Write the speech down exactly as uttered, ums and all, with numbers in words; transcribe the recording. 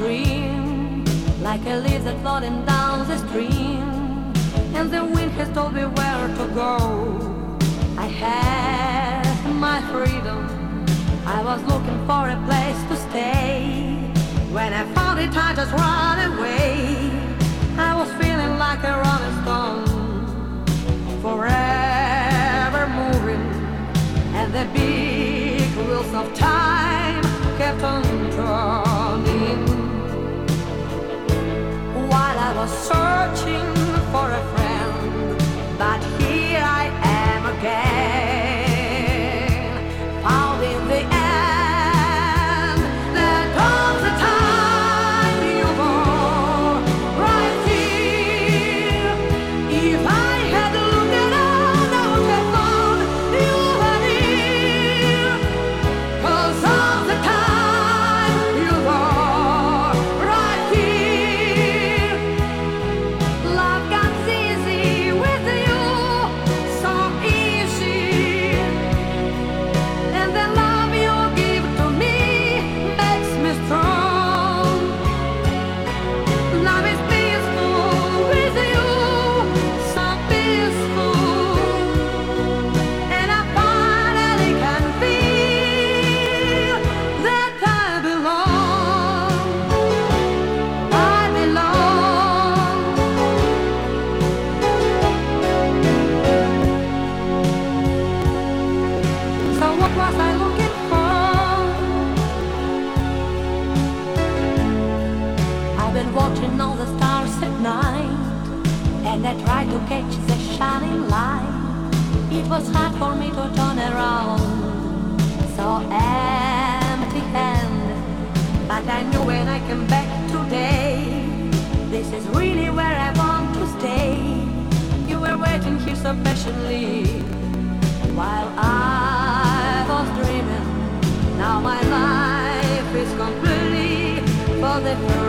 dream, like a leaf that's floating down the stream, and the wind has told me where to go. I had my freedom, I was looking for a place to stay. When I found it, I just ran away. I was feeling like a rolling stone, forever moving, and the big wheels of time kept on turning. While I was searching for a friend, but here I am again, found in the end that all the time you were right here. If I had looked around, I would have found you were here. 'Cause all the time you were right here. Love comes easy with you, so easy. And the love you give to me makes me strong. Love is peaceful with you, so peaceful. And I finally can feel that I belong. I belong. So what was I looking for? I've been watching all the stars at night, and I tried to catch the shining light. It was hard for me to turn around, so empty-handed. But I knew when I came back today, this is really where I want to stay. You were waiting here so patiently, while I was dreaming. Now my life is completely for the first